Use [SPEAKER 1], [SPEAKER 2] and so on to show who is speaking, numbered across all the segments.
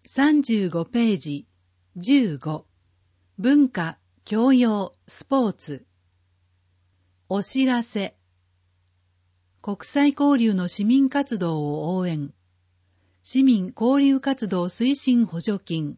[SPEAKER 1] 35ページ15文化、教養、スポーツお知らせ国際交流の市民活動を応援市民交流活動推進補助金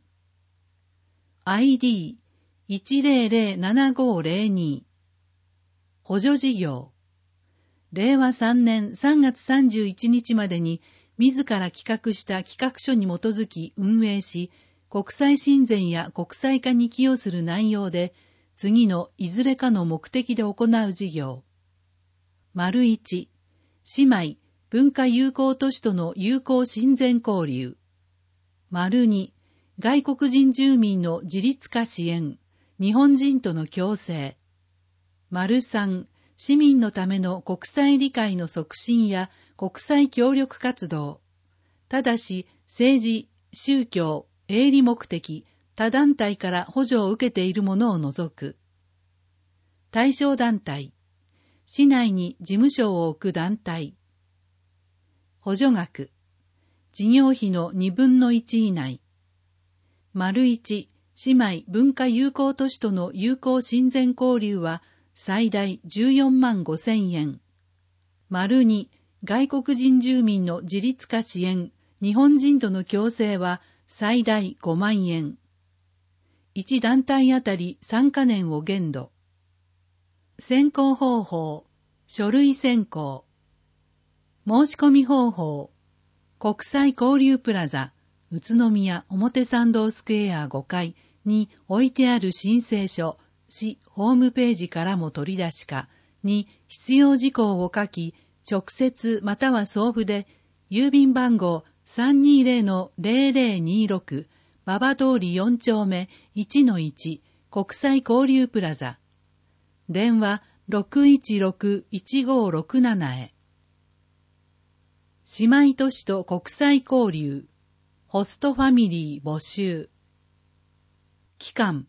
[SPEAKER 1] ID1007502 補助事業令和3年3月31日までに自ら企画した企画書に基づき運営し、国際親善や国際化に寄与する内容で、次のいずれかの目的で行う事業。1、姉妹、文化友好都市との友好親善交流。2、外国人住民の自立化支援、日本人との共生。3、市民のための国際理解の促進や国際協力活動。ただし、政治、宗教、営利目的、他団体から補助を受けているものを除く。対象団体。市内に事務所を置く団体。補助額。事業費の2分の1以内。1、姉妹文化友好都市との友好親善交流は、最大14万5千円。2、外国人住民の自立化支援、日本人との共生は最大5万円。1団体あたり参加年を限度。選考方法、書類選考。申し込み方法、国際交流プラザ、宇都宮表参道スクエア5階に置いてある申請書、市ホームページからも取り出しかに必要事項を書き、直接または送付で、郵便番号 320-0026 馬場通り4丁目 1-1 国際交流プラザ。電話 616-1567 へ。姉妹都市と国際交流、ホストファミリー募集。期間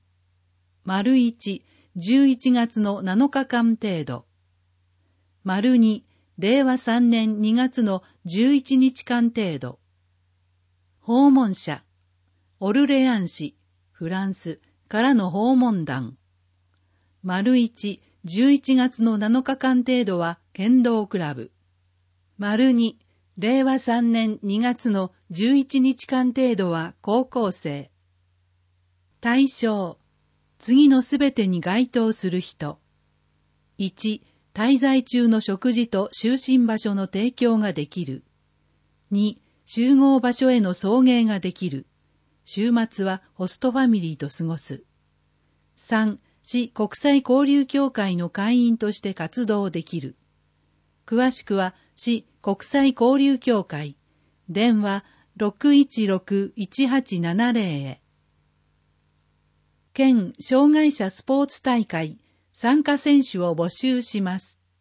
[SPEAKER 1] 1、11月の7日間程度。2、令和3年2月の11日間程度。訪問者、オルレアン市、フランスからの訪問団。1、11月の7日間程度は剣道クラブ。2、令和3年2月の11日間程度は高校生。対象、次のすべてに該当する人。1、滞在中の食事と就寝場所の提供ができる。2、集合場所への送迎ができる。週末はホストファミリーと過ごす。3、市国際交流協会の会員として活動できる。詳しくは市国際交流協会。電話 616-1870 へ。県障害者スポーツ大会参加選手を募集します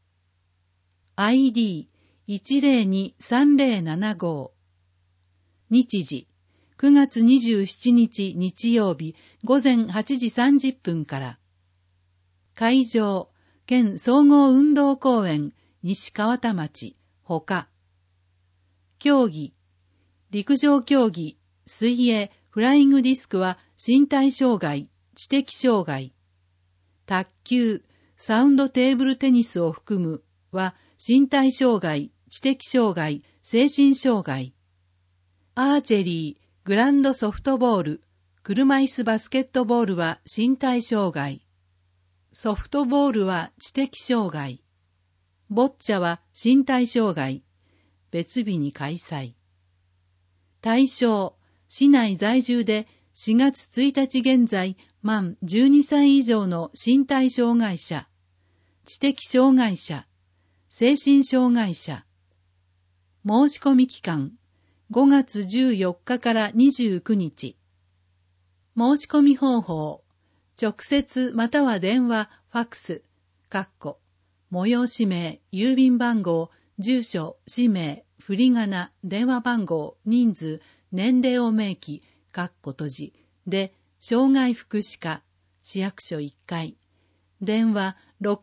[SPEAKER 1] 。ID1023075 日時9月27日日曜日午前8時30分から会場県総合運動公園西川田町ほか競技陸上競技水泳フライングディスクは身体障害知的障害。卓球、サウンドテーブルテニスを含むは身体障害、知的障害、精神障害。アーチェリー、グランドソフトボール、車椅子バスケットボールは身体障害。ソフトボールは知的障害。ボッチャは身体障害。別日に開催。対象、市内在住で4月1日現在、満12歳以上の身体障害者、知的障害者、精神障害者。申し込み期間、5月14日から29日。申し込み方法、直接または電話、ファックス、催し名、郵便番号、住所、氏名、振り仮名、電話番号、人数、年齢を明記、閉じで、障害福祉課、市役所1階。電話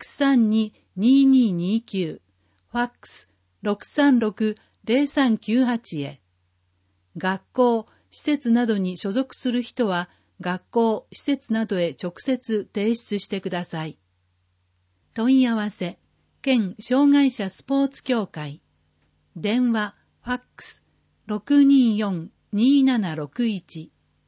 [SPEAKER 1] 632-2229、ファックス 636-0398 へ。学校、 施設などに所属する人は、学校、施設などへ直接提出してください。問い合わせ、県障害者スポーツ協会。電話、ファックス、624-2761。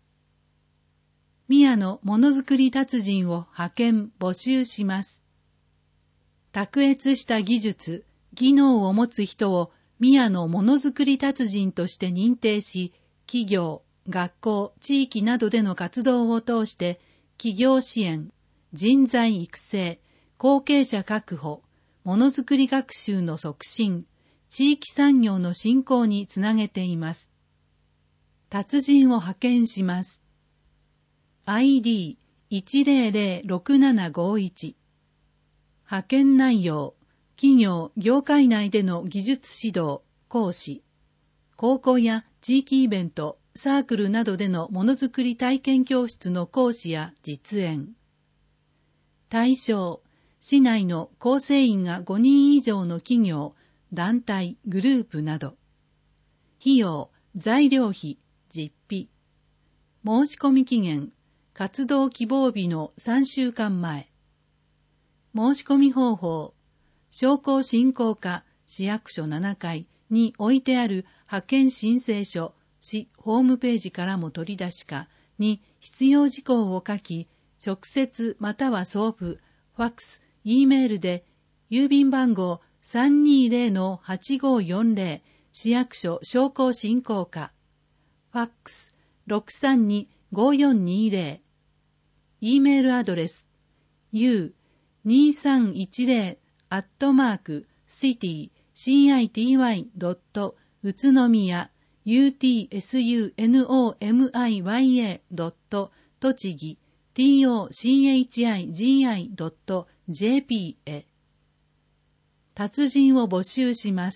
[SPEAKER 1] 宮のものづくり達人を派遣募集します。卓越した技術、技能を持つ人を宮のものづくり達人として認定し、企業、学校、地域などでの活動を通して、企業支援、人材育成、後継者確保、ものづくり学習の促進、地域産業の振興につなげています。達人を派遣します。ID1006751。派遣内容、企業・業界内での技術指導、講師、高校や地域イベント、サークルなどでのものづくり体験教室の講師や実演。対象、市内の構成員が5人以上の企業、団体、グループなど。費用、材料費、実費。申し込み期限、活動希望日の3週間前。申し込み方法、商工振興課市役所7階に置いてある派遣申請書、市ホームページからも取り出しかに必要事項を書き、直接または送付、ファックス、Eメールで、郵便番号 320-8540 市役所商工振興課、ファックス 632-5420、Eメールアドレス、u2310@city.utsunomiya utsunomiya.栃木 tochigi.jp へ。達人を募集します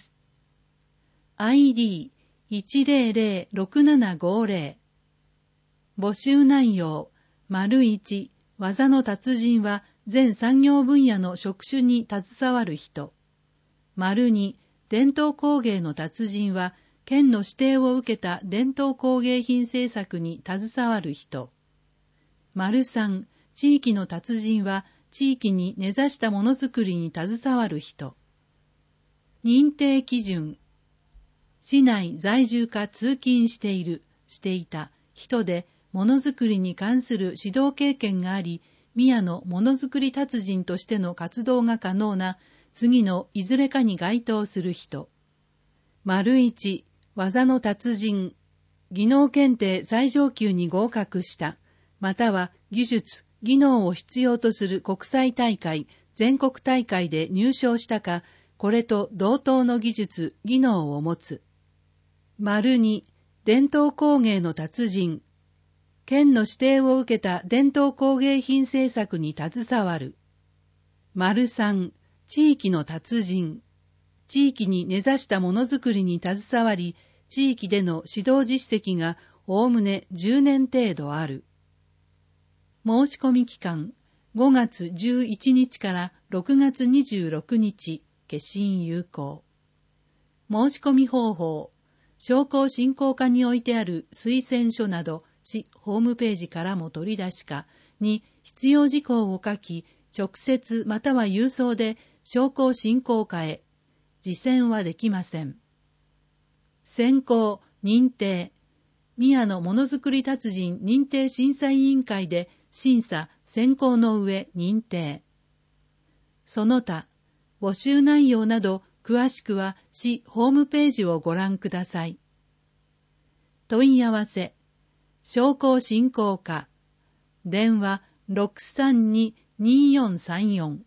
[SPEAKER 1] 。ID1006750。募集内容、1、技の達人は全産業分野の職種に携わる人。2、伝統工芸の達人は県の指定を受けた伝統工芸品制作に携わる人。3、地域の達人は地域に根ざしたものづくりに携わる人。認定基準。市内在住か通勤していた人でものづくりに関する指導経験があり、宮のものづくり達人としての活動が可能な次のいずれかに該当する人。1、技の達人。技能検定最上級に合格した。または技術、技能を必要とする国際大会、全国大会で入賞したか、これと同等の技術、技能を持つ。2、伝統工芸の達人。県の指定を受けた伝統工芸品制作に携わる。3、地域の達人。地域に根ざしたものづくりに携わり、地域での指導実績がおおむね10年程度ある。申し込み期間、5月11日から6月26日、消印有効。申し込み方法、商工振興課に置いてある推薦書など、市ホームページからも取り出しかに必要事項を書き、直接または郵送で商工振興課へ。自選はできません。選考、認定。宮のものづくり達人認定審査委員会で審査、選考の上認定。その他、募集内容など詳しくは市ホームページをご覧ください。問い合わせ、商工振興課、電話 632-2434。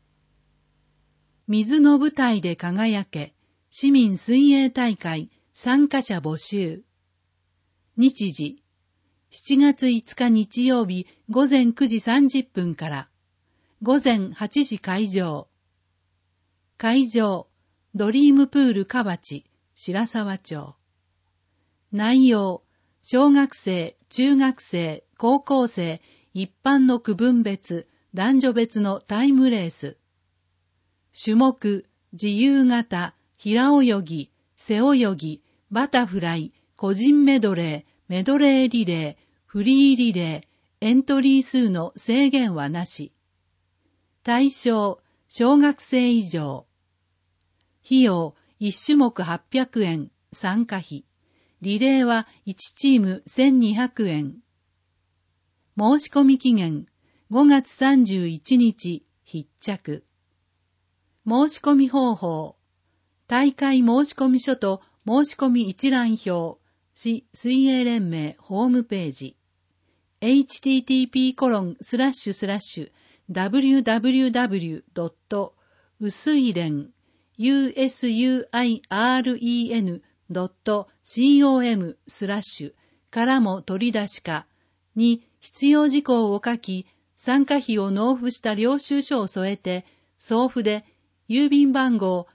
[SPEAKER 1] 水の舞台で輝け、市民水泳大会参加者募集。日時、7月5日日曜日午前9時30分から、午前8時開場。会場、ドリームプールかばち、白沢町。内容、小学生、中学生、高校生、一般の区分別、男女別のタイムレース。種目、自由形、平泳ぎ、背泳ぎ、バタフライ、個人メドレー、 メドレーリレー、フリーリレー、エントリー数の制限はなし。対象、小学生以上。費用、1種目800円、参加費。リレーは1チーム1200円。申し込み期限、5月31日、必着。申し込み方法。大会申し込み書と申し込み一覧表、市水泳連盟ホームページ。http://www.usuiren.com/ からも取り出しかに必要事項を書き、参加費を納付した領収書を添えて、送付で郵便番号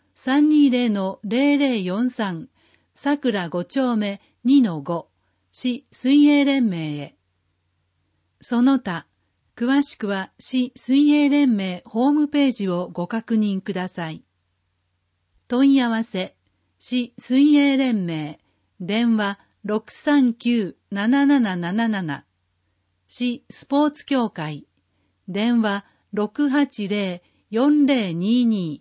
[SPEAKER 1] 320-0043桜5丁目 2-5 市水泳連盟へ。その他、詳しくは市水泳連盟ホームページをご確認ください。問い合わせ、市水泳連盟、電話 639-7777、市スポーツ協会、電話 680-4022。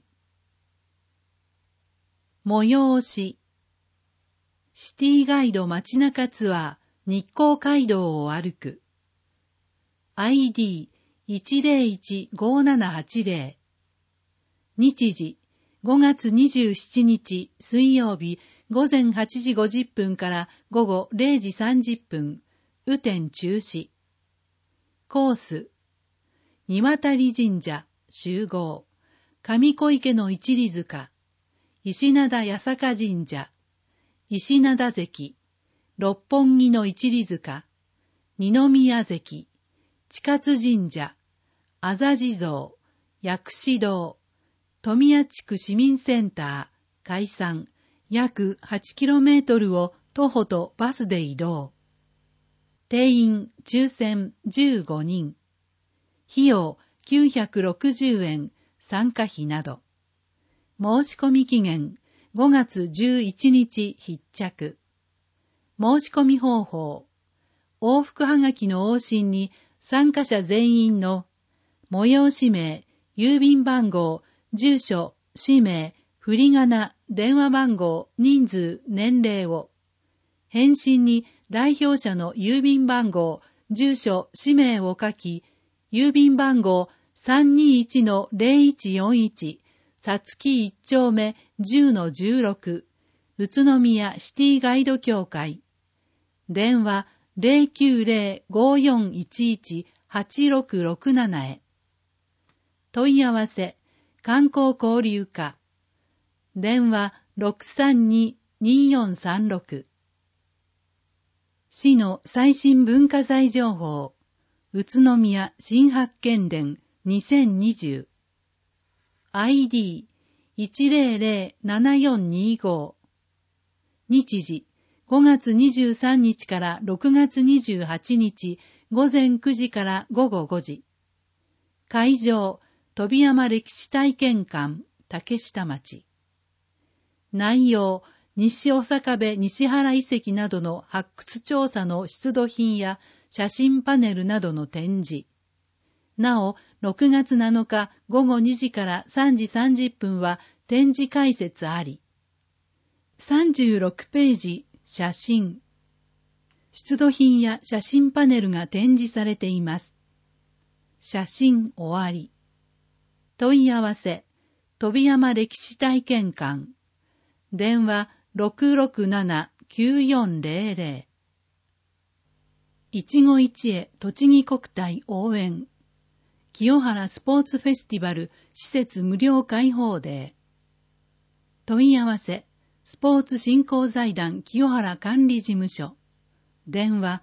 [SPEAKER 1] 催し、シティガイド街中ツアー日光街道を歩く。ID1015780。日時5月27日水曜日午前8時50分から午後0時30分。雨天中止。コース。荷渡神社集合。上小池の一里塚。石灘八坂神社。石灘関。六本木の一里塚。二宮関。近津神社。朝地蔵。薬師堂。富谷地区市民センター。開山。約 8km を徒歩とバスで移動。定員抽選15人。費用960円。参加費など。申し込み期限5月11日必着。申し込み方法。往復はがきの往診に参加者全員の催し名、郵便番号、住所、氏名、振り仮名、電話番号、人数、年齢を。返信に代表者の郵便番号、住所、氏名を書き、郵便番号 321-0141、さつき1丁目 10-16、宇都宮シティガイド協会。電話 090-5411-8667 へ。問い合わせ、観光交流課。電話 632-2436。市の最新文化財情報。宇都宮新発見伝2020。ID1007425。日時5月23日から6月28日午前9時から午後5時。会場、飛山歴史体験館、竹下町。内容、西小坂部西原遺跡などの発掘調査の出土品や写真パネルなどの展示。なお、6月7日午後2時から3時30分は展示解説あり。36ページ、写真。出土品や写真パネルが展示されています。写真終わり。問い合わせ、飛山歴史体験館。電話 667-9400。一期一会栃木国体応援。清原スポーツフェスティバル施設無料開放デー。問い合わせ、スポーツ振興財団清原管理事務所。電話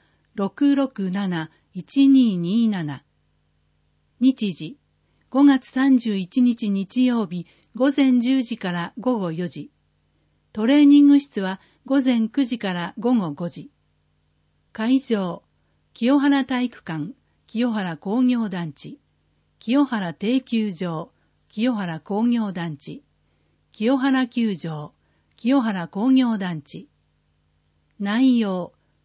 [SPEAKER 1] 667-1227。日時、5月31日日曜日午前10時から午後4時。トレーニング室は午前9時から午後5時。会場、清原体育館、清原工業団地、清原定球場、清原工業団地、清原球場、清原工業団地。内容、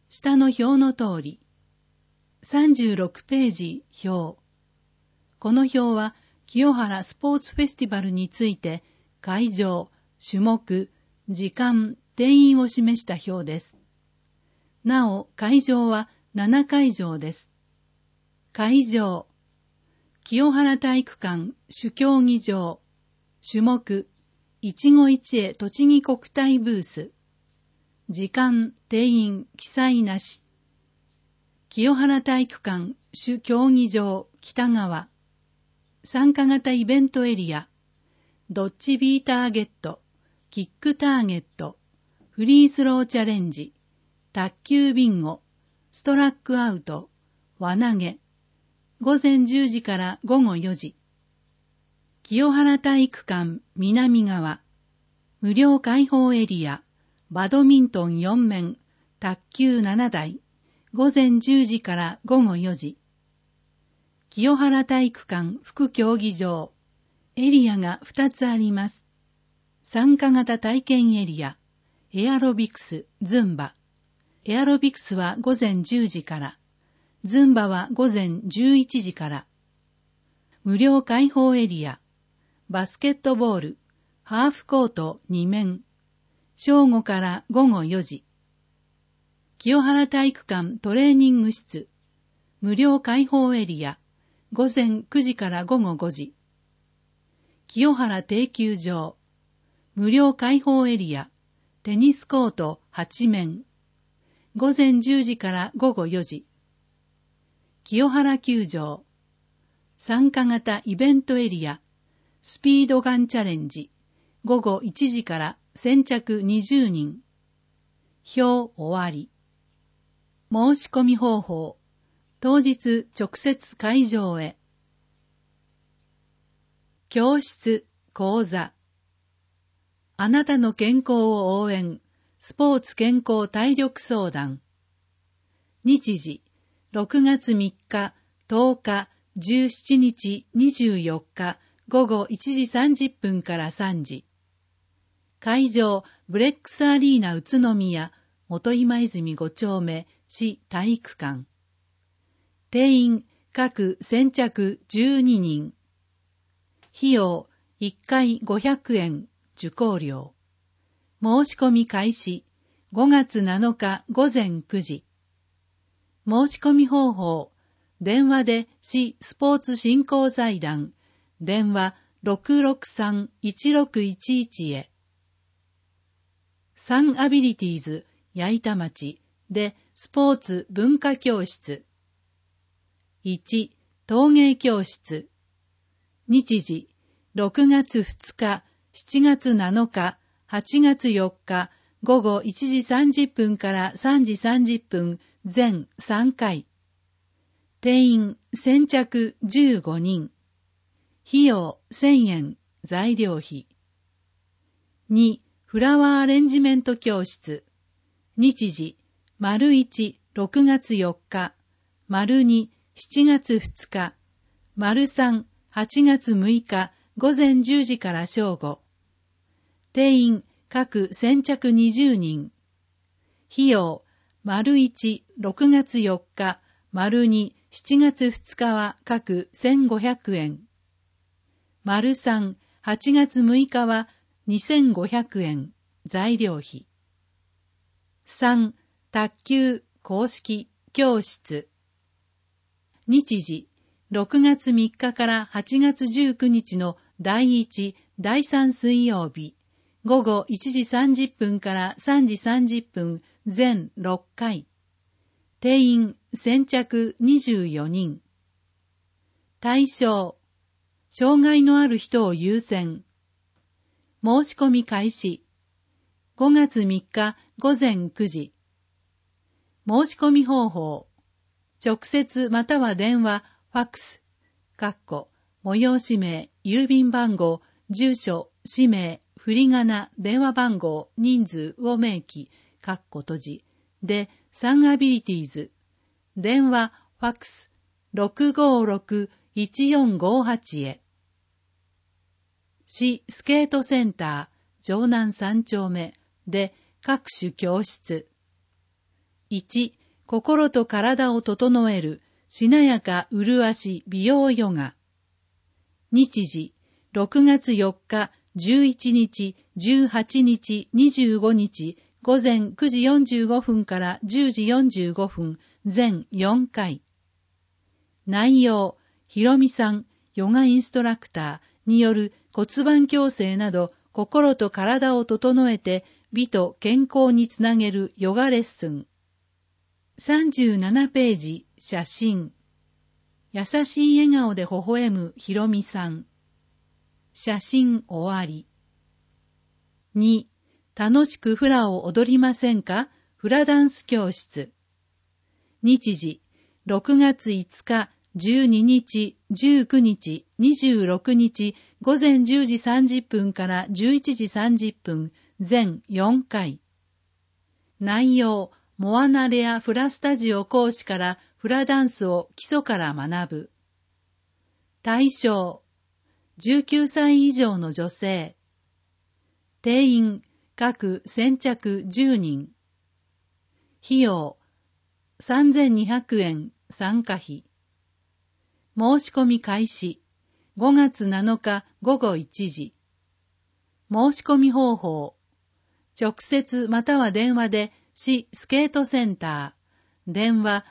[SPEAKER 1] 下の表の通り。36ページ表。この表は清原スポーツフェスティバルについて会場、種目、時間、定員を示した表です。なお、会場は7会場です。会場、清原体育館主競技場、種目、一期一会栃木国体ブース、時間、定員、記載なし。清原体育館主競技場北側、参加型イベントエリア、ドッジビーターゲット、キックターゲット、フリースローチャレンジ、卓球ビンゴ、ストラックアウト、輪投げ、午前10時から午後4時。清原体育館南側、無料開放エリア、バドミントン4面、卓球7台、午前10時から午後4時。清原体育館副競技場、エリアが2つあります。参加型体験エリア、エアロビクス、ズンバ。エアロビクスは午前10時から、ズンバは午前11時から。無料開放エリア、バスケットボール、ハーフコート2面。正午から午後4時。清原体育館トレーニング室、無料開放エリア、午前9時から午後5時。清原定休場、無料開放エリア、テニスコート8面。午前10時から午後4時。清原球場、参加型イベントエリア、スピードガンチャレンジ、午後1時から先着20人。表終わり。申し込み方法。当日直接会場へ。教室、講座。あなたの健康を応援。スポーツ健康体力相談。日時、6月3日、10日、17日、24日、午後1時30分から3時。会場、ブレックスアリーナ宇都宮、元今泉5丁目、市体育館。定員、各先着12人。費用、1回500円、受講料。申し込み開始、5月7日午前9時。申し込み方法、電話で市スポーツ振興財団、電話 663-1611 へ。サンアビリティーズ、矢板町でスポーツ文化教室。1、陶芸教室。日時、6月2日、7月7日、8月4日、午後1時30分から3時30分、全3回。定員、先着15人。費用1000円、材料費。2、フラワーアレンジメント教室。日時、1、6月4日、2、7月2日、3、8月6日、午前10時から正午。定員、各先着20人。費用、1、6月4日、2、7月2日は各1500円。3、8月6日は2500円、材料費。3、卓球公式教室。日時、6月3日から8月19日の第1、第3水曜日、午後1時30分から3時30分、全6回。定員、先着24人。対象、障害のある人を優先。申し込み開始。5月3日午前9時。申し込み方法。直接または電話、ファックス、催し名、郵便番号、住所、氏名、振り仮名、電話番号、人数を明記、閉じ、で、サンアビリティーズ。電話、ファックス、656-1458へ。市スケートセンター、城南3丁目で各種教室。1、 心と体を整えるしなやか麗し美容ヨガ。日時、6月4日、11日、18日、25日、午前9時45分から10時45分、全4回。内容、ひろみさん、ヨガインストラクターによる骨盤矯正など心と体を整えて美と健康につなげるヨガレッスン。37ページ、写真。優しい笑顔で微笑むひろみさん。写真終わり。2、楽しくフラを踊りませんか？フラダンス教室。日時、6月5日、12日、19日、26日、午前10時30分から11時30分、全4回。内容、モアナレアフラスタジオ講師からフラダンスを基礎から学ぶ。対象、19歳以上の女性。定員、各先着10人。費用、3200円参加費。申し込み開始、5月7日午後1時。申し込み方法、直接または電話で市スケートセンター、電話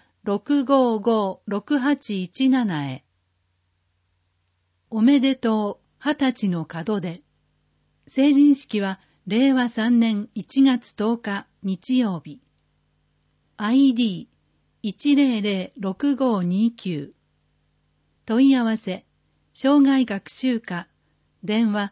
[SPEAKER 1] 655-6817 へ。おめでとう、20歳の門出。成人式は令和3年1月10日日曜日。ID1006529。問い合わせ、障害学習課、電話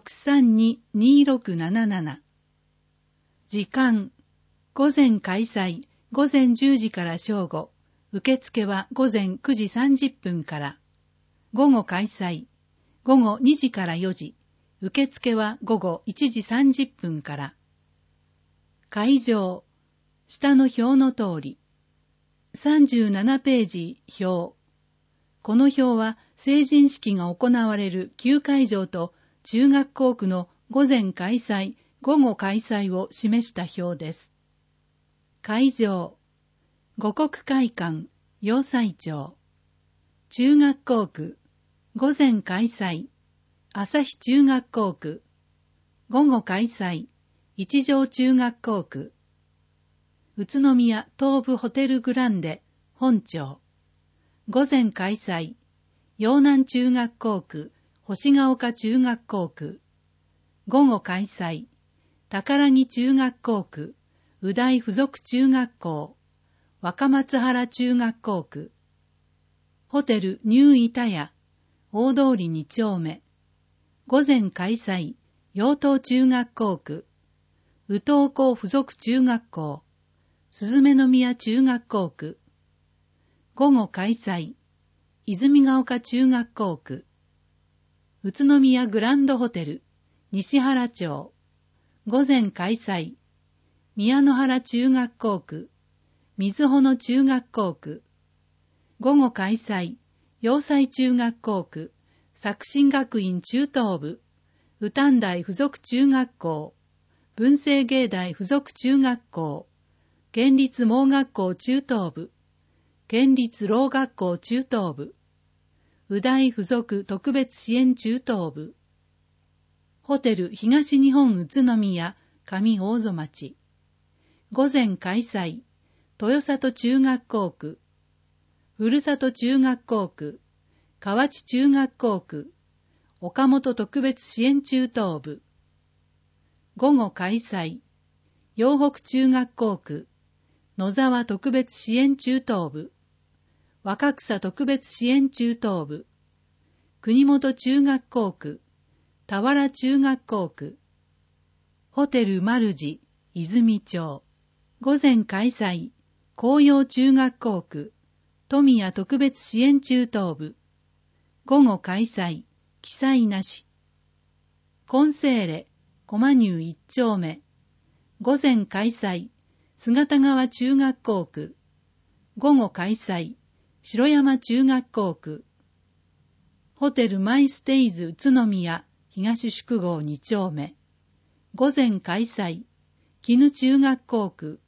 [SPEAKER 1] 632-2677。時間、午前開催、午前10時から正午。受付は午前9時30分から。午後開催、午後2時から4時。受付は午後1時30分から。会場、下の表の通り。37ページ表。この表は成人式が行われる旧会場と中学校区の午前開催、午後開催を示した表です。会場、五国会館、洋裁町。中学校区、午前開催、朝日中学校区。午後開催、一条中学校区。宇都宮東部ホテルグランデ、本町。午前開催、陽南中学校区、星ヶ丘中学校区。午後開催、宝木中学校区、宇大附属中学校、若松原中学校区。ホテルニューイタヤ、大通り2丁目。午前開催、陽東中学校区、宇東高附属中学校、鈴目宮中学校区。午後開催、泉ヶ丘中学校区。宇都宮グランドホテル、西原町。午前開催、宮野原中学校区、水穂野中学校区。午後開催、洋裁中学校区、作新学院中等部、宇丹大附属中学校、文星芸大附属中学校、県立盲学校中等部、県立老学校中等部、宇大附属特別支援中等部、ホテル東日本宇都宮上大曽町。午前開催、豊里中学校区、ふるさと中学校区、河内中学校区、岡本特別支援中等部。午後開催、陽北中学校区、野沢特別支援中等部、若草特別支援中等部、国本中学校区、田原中学校区、ホテルマルジ、泉町。午前開催、紅葉中学校区、富谷特別支援中等部。午後開催、記載なし。コンセーレ、駒入一丁目。午前開催、姿川中学校区。午後開催、城山中学校区。ホテルマイステイズ宇都宮東宿郷2丁目。午前開催、絹中学校区、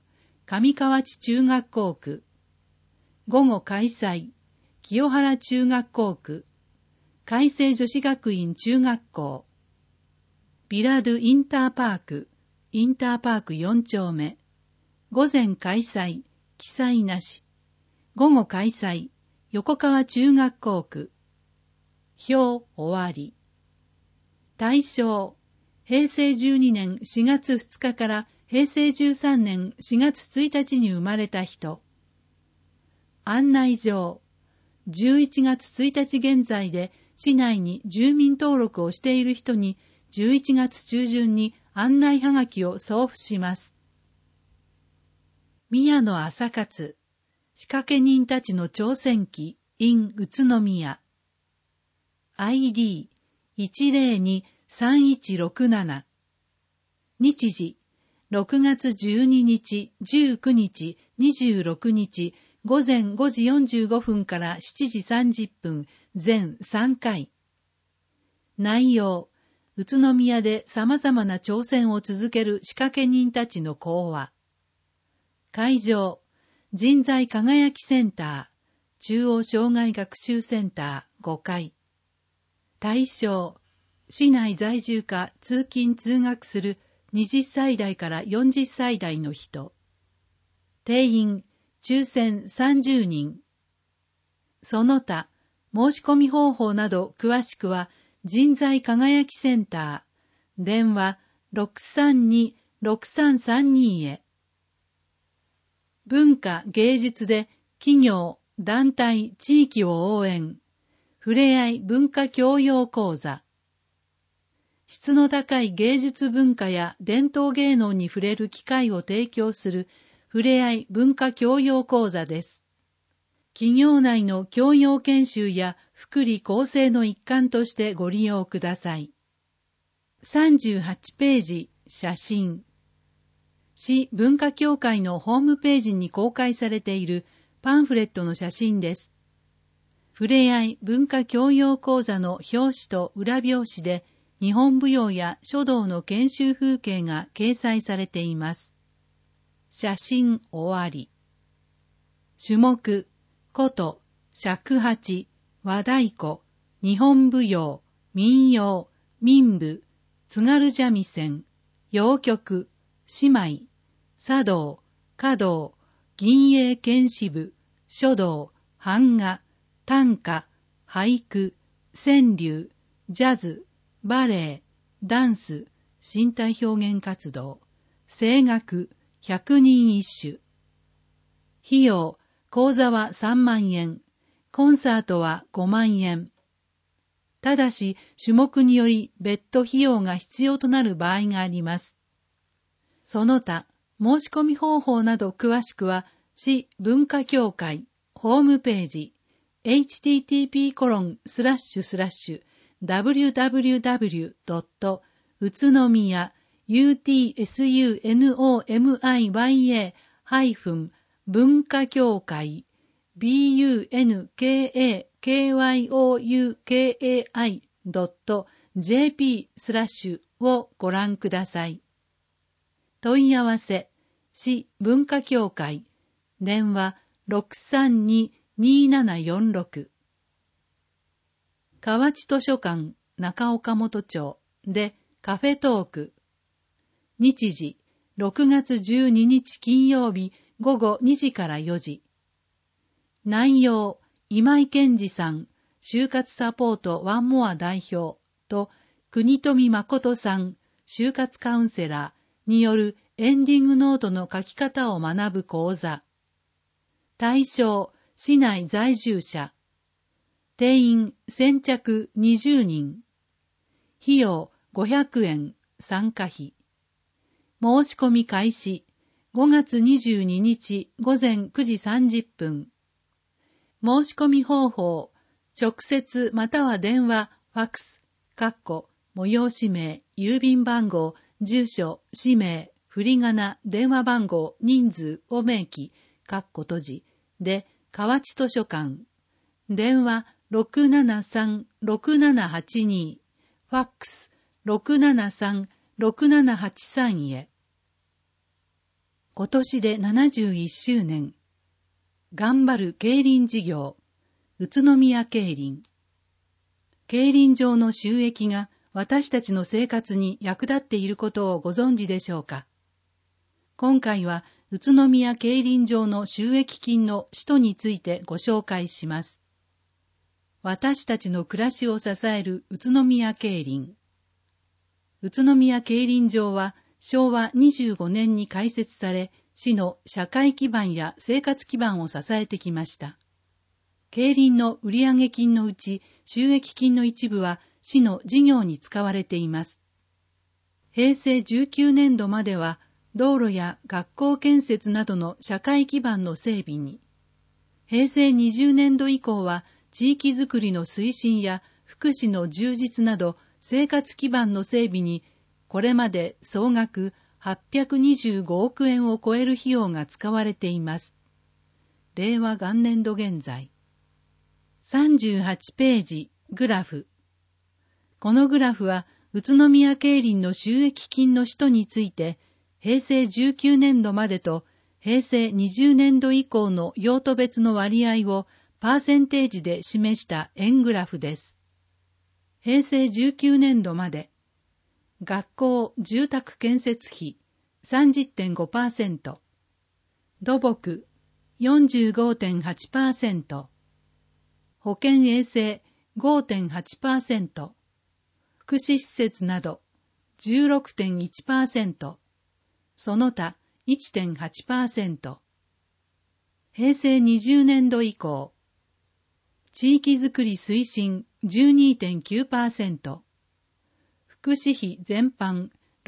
[SPEAKER 1] 上河内中学校区。午後開催、清原中学校区。海星女子学院中学校。ビラドゥインターパーク、インターパーク4丁目。午前開催、記載なし。午後開催、横川中学校区。表終わり。対象、平成12年4月2日から平成13年4月1日に生まれた人。案内状、11月1日現在で市内に住民登録をしている人に11月中旬に案内はがきを送付します。宮野朝勝、仕掛け人たちの挑戦記 in 宇都宮。ID102-3167。日時、6月12日、19日、26日、午前5時45分から7時30分、全3回。内容、宇都宮で様々な挑戦を続ける仕掛け人たちの講話。会場、人材輝きセンター、中央障害学習センター5階。対象、市内在住か通勤通学する20歳代から40歳代の人。定員、抽選30人。その他、申し込み方法など詳しくは、人材輝きセンター、電話 632-6332 へ。文化芸術で企業、団体、地域を応援。ふれあい文化教養講座。質の高い芸術文化や伝統芸能に触れる機会を提供するふれあい文化教養講座です。企業内の教養研修や福利厚生の一環としてご利用ください。38ページ、写真。市文化協会のホームページに公開されているパンフレットの写真です。ふれあい文化教養講座の表紙と裏表紙で日本舞踊や書道の研修風景が掲載されています。写真終わり。種目、琴、尺八、和太鼓、日本舞踊、民謡、民舞、津軽三味線、謡曲、姉妹、茶道、華道、銀英剣士部、書道、版画、短歌、俳句、川柳、ジャズ、バレエ、ダンス、身体表現活動、声楽、百人一首。費用、講座は3万円、コンサートは5万円。ただし、種目により別途費用が必要となる場合があります。その他、申し込み方法など詳しくは、市文化協会ホームページ、http://www. 宇都宮 utsunomiya-文化協会 bunkakyoukai.jp/ をご覧ください。問い合わせ、市文化協会、電話 632-2746。河内図書館中岡本町でカフェトーク。日時、6月12日金曜日午後2時から4時。内容、今井健二さん、就活サポートワンモア代表と国富誠さん、就活カウンセラーによるエンディングノートの書き方を学ぶ講座。対象、市内在住者。定員、先着20人。費用、500円、参加費。申し込み開始、5月22日午前9時30分。申し込み方法、直接または電話、ファックス、催し名、郵便番号、住所、氏名、振り仮名、電話番号、人数を明記、閉じ、で、河内図書館。電話673-6782、ファックス673-6783へ。 今年で71周年。頑張る競輪事業。宇都宮競輪。競輪場の収益が私たちの生活に役立っていることをご存知でしょうか。今回は宇都宮競輪場の収益金の使途についてご紹介します。私たちの暮らしを支える宇都宮競輪。宇都宮競輪場は昭和25年に開設され、市の社会基盤や生活基盤を支えてきました。競輪の売上金のうち収益金の一部は市の事業に使われています。平成19年度までは道路や学校建設などの社会基盤の整備に、平成20年度以降は地域づくりの推進や福祉の充実など生活基盤の整備にこれまで総額825億円を超える費用が使われています。令和元年度現在。38ページ、グラフ。このグラフは宇都宮競輪の収益金の使途について、平成19年度までと平成20年度以降の用途別の割合をパーセンテージで示した円グラフです。平成19年度まで、学校・住宅建設費 30.5%、土木 45.8%、保健衛生 5.8%、福祉施設など 16.1%、その他 1.8%。平成20年度以降、地域づくり推進 12.9%、福祉費全般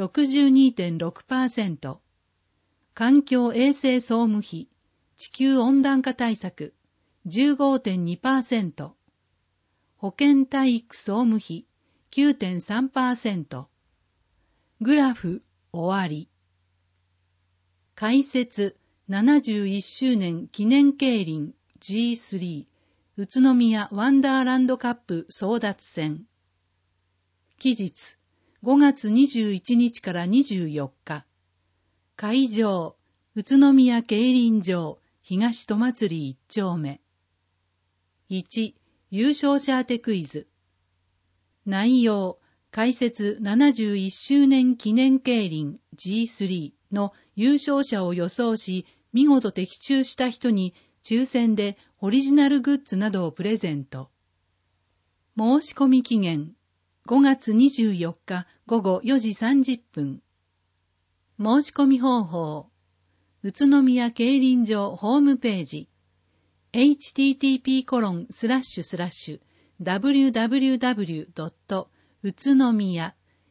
[SPEAKER 1] 62.6%、環境衛生総務費、地球温暖化対策 15.2%、保健体育総務費 9.3%。グラフ終わり。開設71周年記念競輪 G3 宇都宮ワンダーランドカップ争奪戦。期日5月21日から24日。会場宇都宮競輪場東戸祭1丁目。1、優勝者当てクイズ。内容、開設71周年記念競輪 G3 の優勝者を予想し、見事的中した人に抽選でオリジナルグッズなどをプレゼント。申し込み期限、5月24日午後4時30分。申し込み方法、宇都宮競輪場ホームページ、http://www. 宇都宮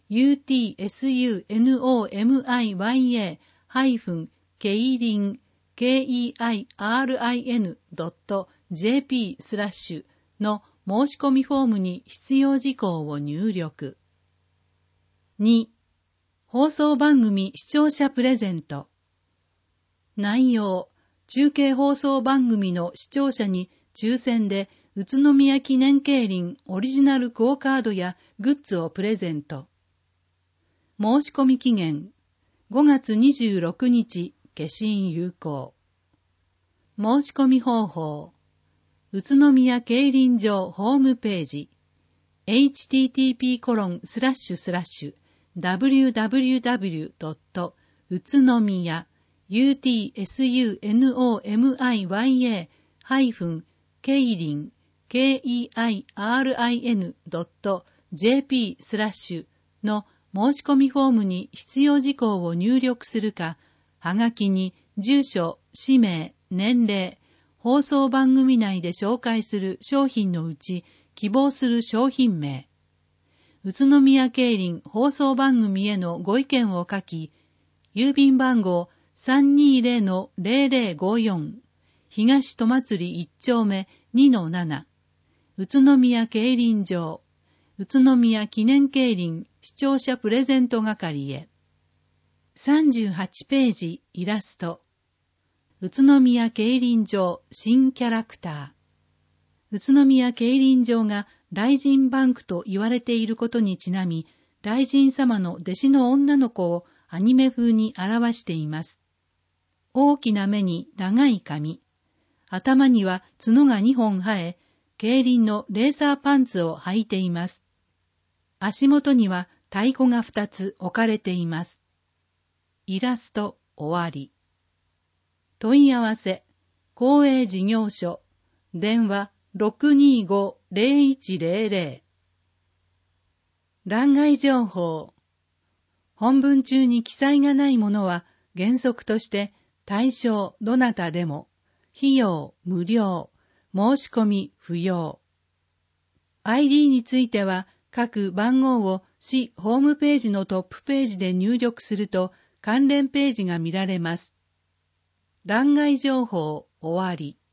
[SPEAKER 1] utsunomiya-keirin.jp/ の申し込みフォームに必要事項を入力。2、放送番組視聴者プレゼント。内容、中継放送番組の視聴者に抽選で宇都宮記念競輪オリジナルクオカードやグッズをプレゼント。申し込み期限、5月26日、消印有効。申し込み方法、宇都宮競輪場ホームページ、http://www. 宇都宮 utsunomiya-keirin.jp/ の申し込みフォームに必要事項を入力するか、はがきに住所、氏名、年齢、放送番組内で紹介する商品のうち希望する商品名、宇都宮競輪放送番組へのご意見を書き、郵便番号 320-0054 東戸祭1丁目 2-7 宇都宮競輪場宇都宮記念競輪視聴者プレゼント係へ。38ページイラスト。宇都宮競輪場新キャラクター。宇都宮競輪場が雷神バンクと言われていることにちなみ、雷神様の弟子の女の子をアニメ風に表しています。 大きな目に長い髪、頭には角が2本生え、競輪のレーサーパンツを履いています。足元には太鼓が2つ置かれています。イラスト終わり。問い合わせ、公営事業所、電話 625-0100。欄外情報。本文中に記載がないものは原則として対象どなたでも、費用無料、申し込み不要。ID については各番号を市ホームページのトップページで入力すると関連ページが見られます。欄外情報終わり。